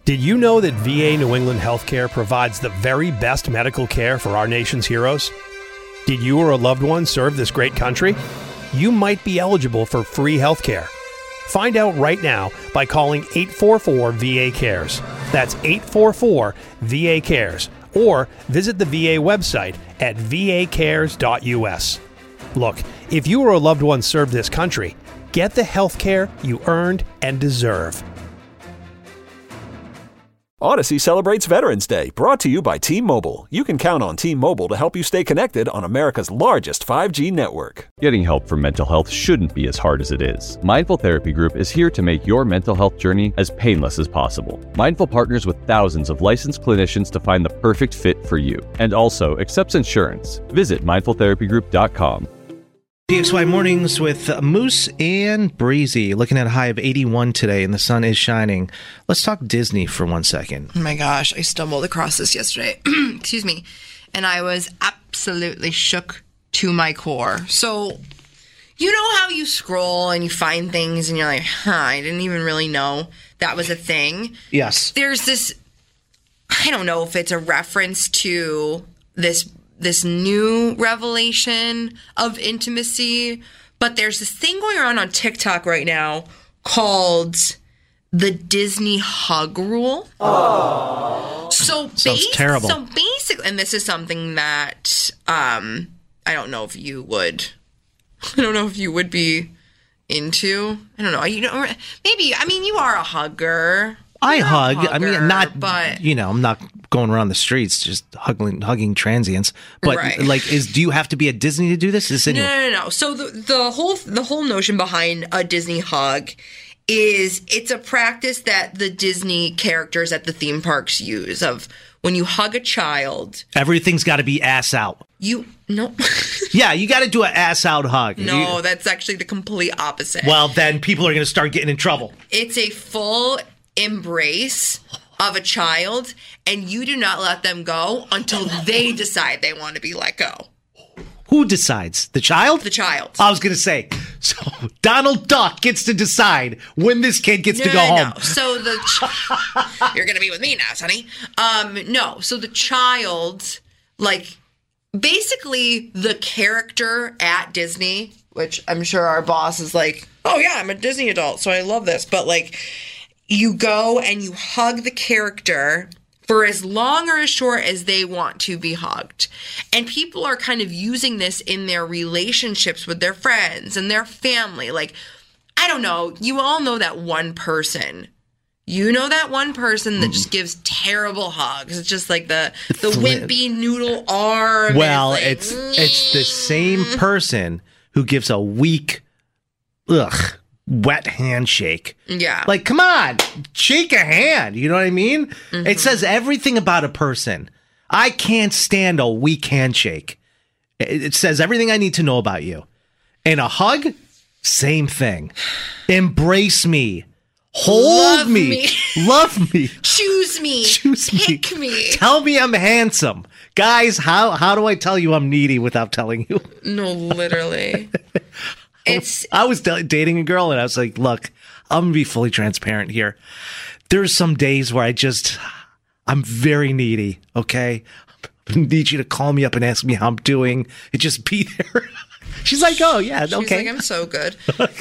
Did you know that VA New England Healthcare provides the very best medical care for our nation's heroes? Did you or a loved one serve this great country? You might be eligible for free healthcare. Find out right now by calling 844-VA-CARES. That's 844-VA-CARES. Or visit the VA website at vacares.us. Look, if you or a loved one served this country, get the health care you earned and deserve. Odyssey celebrates Veterans Day, brought to you by T-Mobile. You can count on T-Mobile to help you stay connected on America's largest 5G network. Getting help for mental health shouldn't be as hard as it is. Mindful Therapy Group is here to make your mental health journey as painless as possible. Mindful partners with thousands of licensed clinicians to find the perfect fit for you, and also accepts insurance. Visit mindfultherapygroup.com. PXY Mornings with Moose and Breezy. Looking at a high of 81 today, and the sun is shining. Let's talk Disney for 1 second. Oh my gosh, I stumbled across this yesterday. Excuse me. And I was absolutely shook to my core. So, you know how you scroll and you find things and you're like, I didn't even really know that was a thing? Yes. There's this, I don't know if it's a reference to this new revelation of intimacy, but there's this thing going around on TikTok right now called the Disney hug rule. Oh, sounds terrible. So basically, and this is something that I don't know if you would be into. I don't know. Maybe. I mean, you are a hugger. I hug. I mean, I'm not going around the streets just hugging transients. But right. Do you have to be at Disney to do this? No. So the whole notion behind a Disney hug is it's a practice that the Disney characters at the theme parks use of when you hug a child. Everything's got to be ass out. No. Yeah, you got to do an ass out hug. No, that's actually the complete opposite. Well, then people are going to start getting in trouble. It's a full embrace of a child, and you do not let them go until they decide they want to be let go. Who decides? The child? The child. I was going to say, so Donald Duck gets to decide when this kid gets to go home. No. So you're going to be with me now, Sonny. No. So the child, basically the character at Disney, which I'm sure our boss is like, oh yeah, I'm a Disney adult, so I love this. But you go and you hug the character for as long or as short as they want to be hugged. And people are kind of using this in their relationships with their friends and their family. I don't know. You all know that one person. You know that one person that just gives terrible hugs. It's just like the wimpy noodle arm. Well, it's the same person who gives a weak, wet handshake. Yeah. Come on, shake a hand. You know what I mean? Mm-hmm. It says everything about a person. I can't stand a weak handshake. It says everything I need to know about you. And a hug, same thing. Embrace me. Hold me. Love me. Choose me. Pick me. Tell me I'm handsome. Guys, how do I tell you I'm needy without telling you? No, literally. I was dating a girl, and I was like, look, I'm going to be fully transparent here. There's some days where I'm very needy, okay? I need you to call me up and ask me how I'm doing and just be there. She's like, oh, yeah, okay. She's like, I'm so good.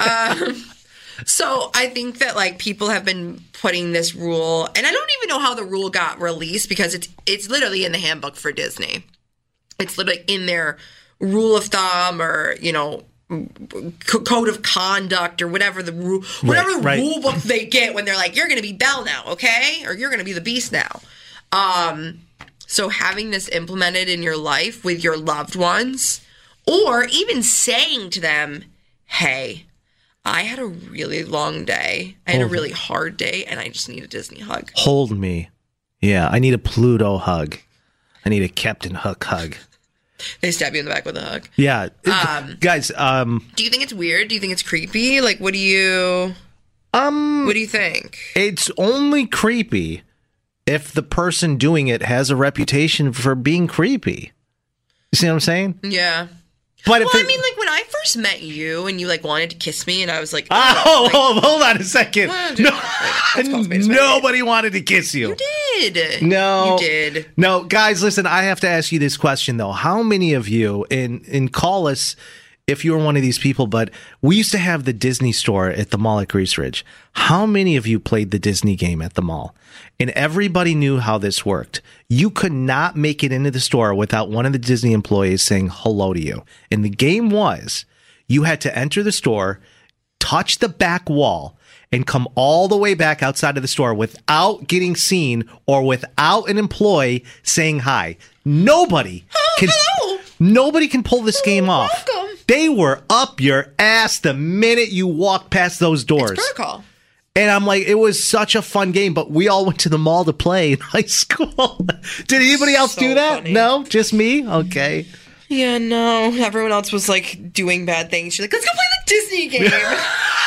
So I think that people have been putting this rule, and I don't even know how the rule got released because it's literally in the handbook for Disney. It's literally in their rule of thumb or, code of conduct or whatever the rule book they get when they're like, you're going to be Belle now, okay? Or you're going to be the Beast now. So having this implemented in your life with your loved ones, or even saying to them, hey, I had a really long day. I had a really hard day, and I just need a Disney hug. Hold me. Yeah, I need a Pluto hug. I need a Captain Hook hug. They stab you in the back with a hug. Yeah. Guys, do you think it's weird? Do you think it's creepy? What do you think? It's only creepy if the person doing it has a reputation for being creepy. You see what I'm saying? Yeah. But well, I mean, like when I first met you and you like wanted to kiss me, and I was like, hold on a second. No, nobody wanted to kiss you. You did. No, you did. No, guys, listen. I have to ask you this question though: how many of you in call us if you were one of these people? But we used to have the Disney store at the mall at Grease Ridge. How many of you played the Disney game at the mall? And everybody knew how this worked. You could not make it into the store without one of the Disney employees saying hello to you. And the game was you had to enter the store, touch the back wall, and come all the way back outside of the store without getting seen or without an employee saying hi. Nobody can pull this game off. Welcome. They were up your ass the minute you walked past those doors. It's protocol. And I'm like, it was such a fun game, but we all went to the mall to play in high school. Did anybody else do that? Funny. No? Just me? Okay. Yeah, no. Everyone else was like doing bad things. She's like, let's go play the Disney game.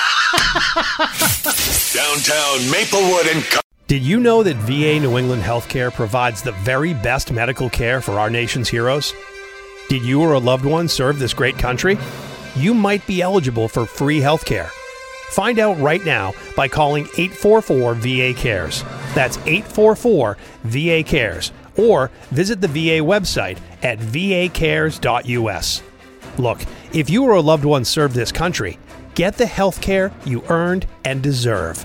Downtown Maplewood and... Did you know that VA New England Healthcare provides the very best medical care for our nation's heroes? Did you or a loved one serve this great country? You might be eligible for free healthcare. Find out right now by calling 844-VA-CARES. That's 844-VA-CARES. Or visit the VA website at vacares.us. Look, if you or a loved one served this country, get the health care you earned and deserve.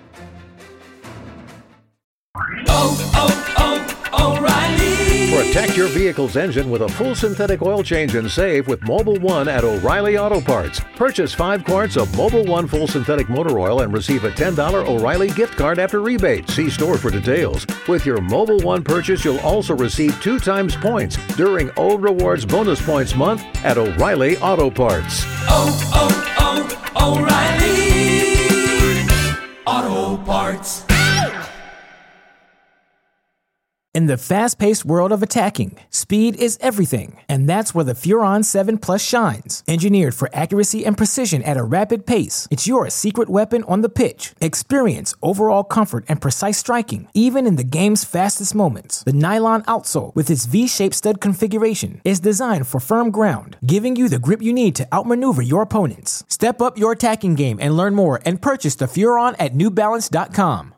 O'Reilly. Protect your vehicle's engine with a full synthetic oil change and save with Mobil 1 at O'Reilly Auto Parts. Purchase 5 quarts of Mobil 1 full synthetic motor oil and receive a $10 O'Reilly gift card after rebate. See store for details. With your Mobil 1 purchase, you'll also receive 2 times points during O Rewards Bonus Points Month at O'Reilly Auto Parts. O'Reilly Auto Parts. In the fast-paced world of attacking, speed is everything, and that's where the Furon 7 Plus shines. Engineered for accuracy and precision at a rapid pace, it's your secret weapon on the pitch. Experience overall comfort and precise striking, even in the game's fastest moments. The nylon outsole, with its V-shaped stud configuration, is designed for firm ground, giving you the grip you need to outmaneuver your opponents. Step up your attacking game and learn more and purchase the Furon at NewBalance.com.